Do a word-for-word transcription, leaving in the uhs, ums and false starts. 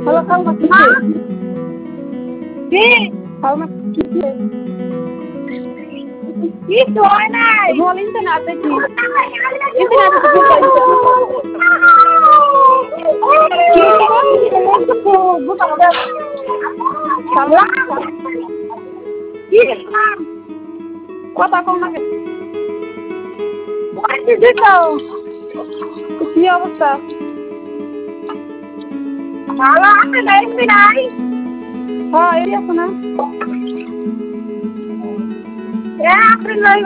hello খালমা কি কি খালমা কি কি হয় নাই বলিন তো না দেখি এতে না তো কি কথা কম না কি অবস্থা ভালো আছে দেখবি নাই হ্যাঁ এই আছে না এ আপনি